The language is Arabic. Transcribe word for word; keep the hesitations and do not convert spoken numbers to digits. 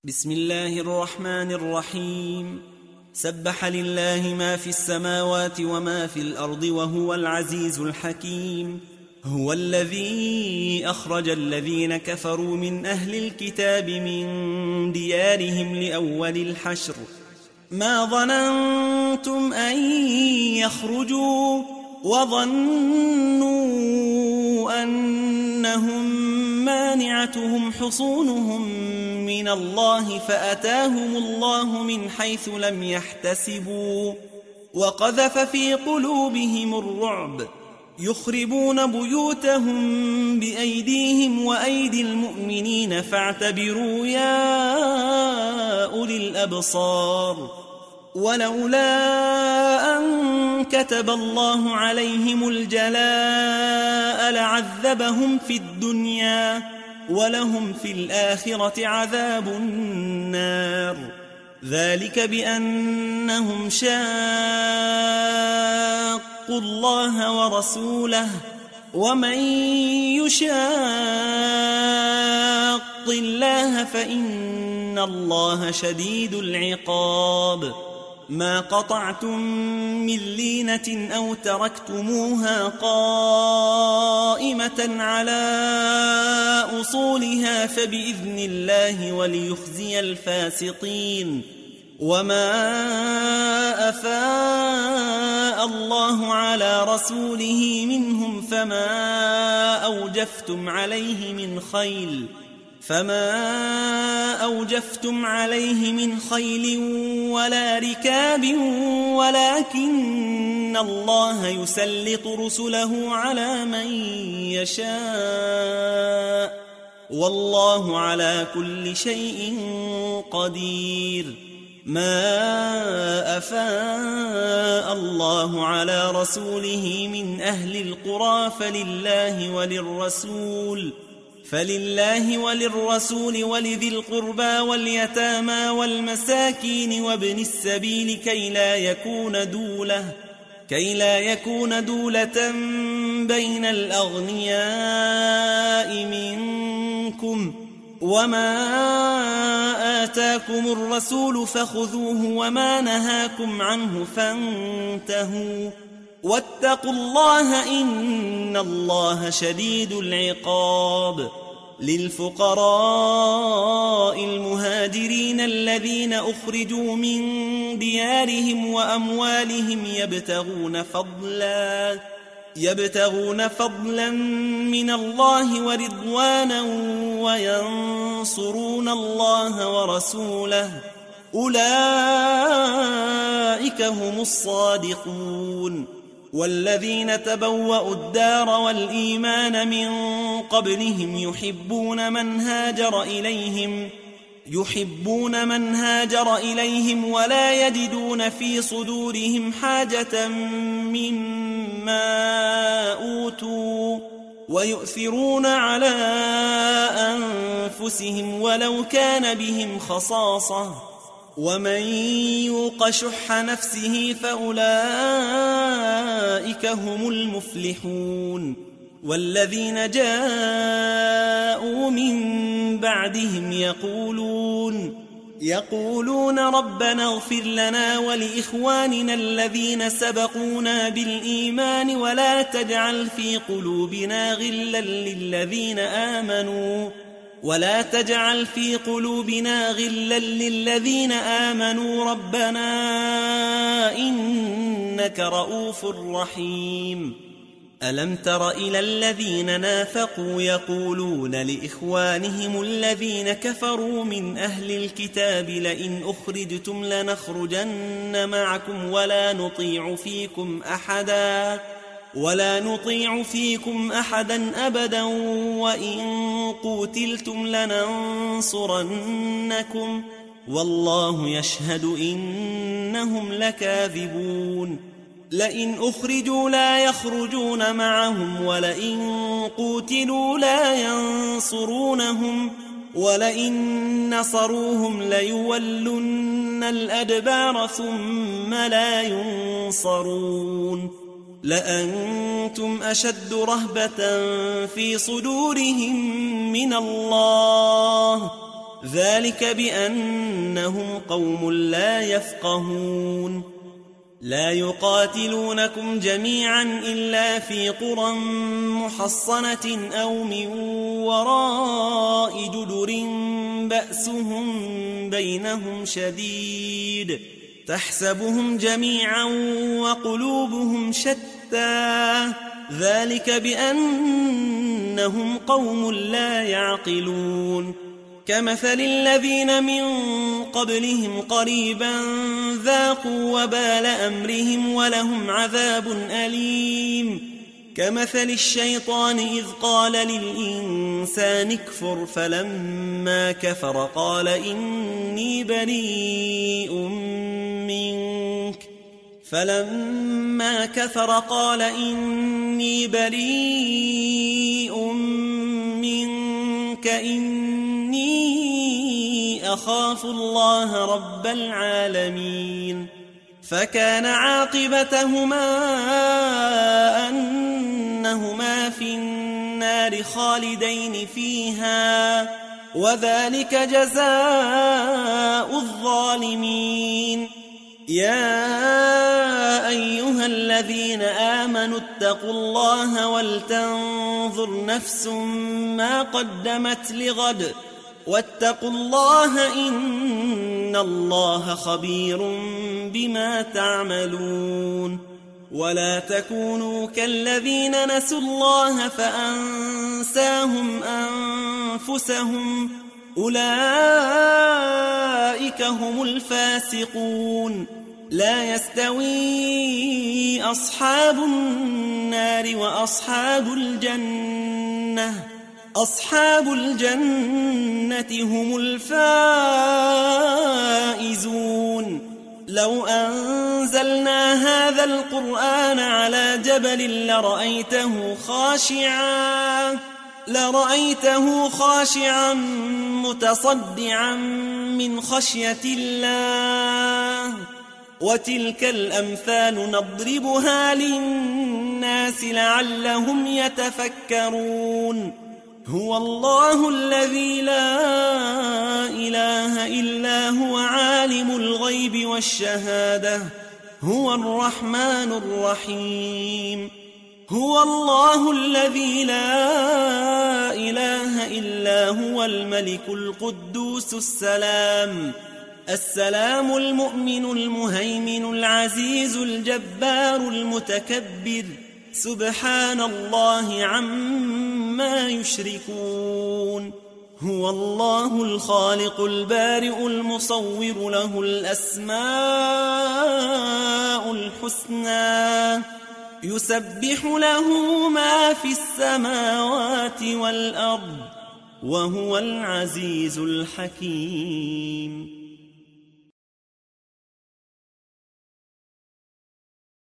بسم الله الرحمن الرحيم. سبح لله ما في السماوات وما في الأرض وهو العزيز الحكيم. هو الذي أخرج الذين كفروا من أهل الكتاب من ديارهم لأول الحشر ما ظننتم أن يخرجوا وظنوا أنهم مانعتهم حصونهم من الله فأتاهم الله من حيث لم يحتسبوا وقذف في قلوبهم الرعب يخربون بيوتهم بأيديهم وأيدي المؤمنين فاعتبروا يا أولي الأبصار. ولولا أن كتب الله عليهم الجلاء لعذبهم في الدنيا ولهم في الآخرة عذاب النار. ذلك بأنهم شاقوا الله ورسوله ومن يشاق الله فإن الله شديد العقاب. ما قطعتم من لينة أو تركتموها قائمة على أصولها فبإذن الله وليخزي الفاسقين. وما أفاء الله على رسوله منهم فما أوجفتم عليه من خيل فما أوجفتم عليه من خيل ولا ركاب ولكن الله يسلط رسله على من يشاء والله على كل شيء قدير. ما أفاء الله على رسوله من أهل القرى فلله وللرسول فلله وللرسول ولذي القربى واليتامى والمساكين وابن السبيل كي لا يكون دولة كي لا يكون دولة بين الأغنياء منكم. وما آتاكم الرسول فخذوه وما نهاكم عنه فانتهوا واتقوا الله إن الله شديد العقاب. للفقراء المهاجرين الذين أخرجوا من ديارهم وأموالهم يبتغون فضلا يبتغون فضلا من الله ورضوانا وينصرون الله ورسوله أولئك هم الصادقون. والذين تبوأوا الدار والإيمان من قبلهم يحبون من هاجر إليهم يحبون من هاجر إليهم ولا يجدون في صدورهم حاجة مما أوتوا ويؤثرون على أنفسهم ولو كان بهم خصاصة ومن يوق شح نفسه فأولئك هم المفلحون. والذين جاءوا من بعدهم يقولون يقولون ربنا اغفر لنا ولإخواننا الذين سبقونا بالإيمان ولا تجعل في قلوبنا غلا للذين آمنوا ولا تجعل في قلوبنا غلا للذين آمنوا ربنا إنك رؤوف رحيم. ألم تر إلى الذين نافقوا يقولون لإخوانهم الذين كفروا من أهل الكتاب لئن أخرجتم لنخرجن معكم ولا نطيع فيكم أحدا ولا نطيع فيكم أحدا أبدا وإن قوتلتم لننصرنكم والله يشهد إنهم لكاذبون. لئن أخرجوا لا يخرجون معهم ولئن قوتلوا لا ينصرونهم ولئن نصروهم ليولن الأدبار ثم لا ينصرون. لأنتم أشد رهبة في صدورهم من الله ذلك بأنهم قوم لا يفقهون لا يقاتلونكم جميعا إلا في قرى محصنة أو من وراء جدر بأسهم بينهم شديد تحسبهم جميعا وقلوبهم شتى ذلك بأنهم قوم لا يعقلون كمثل الذين من قبلهم قريبا ذاقوا وبال أمرهم ولهم عذاب أليم كمثل الشيطان إذ قال للإنسان اكفر فلما كفر قال إني بريء منك فلما كفر قال إني بريء منك إني أخاف الله رب العالمين فكان عاقبتهما أنهما في النار خالدين فيها وذلك جزاء الظالمين يا أيها الذين آمنوا اتقوا الله ولتنظر نفس ما قدمت لغد واتقوا الله إن الله خبير بما تعملون ولا تكونوا كالذين نسوا الله فأنساهم أنفسهم أولئك هم الفاسقون لا يستوي أصحاب النار وأصحاب الجنة أصحاب الجنة هم الفائزون لو أنزلنا هذا القرآن على جبل لرأيته خاشعا لرأيته خاشعا متصدعا من خشية الله وتلك الأمثال نضربها للناس لعلهم يتفكرون هو الله الذي لا إله إلا هو عالم الغيب والشهادة هو الرحمن الرحيم هو الله الذي لا إله إلا هو الملك القدوس السلام السلام المؤمن المهيمن العزيز الجبار المتكبر سبحان الله عما يشركون هو الله الخالق البارئ المصور له الأسماء الحسنى يسبح له ما في السماوات والأرض وهو العزيز الحكيم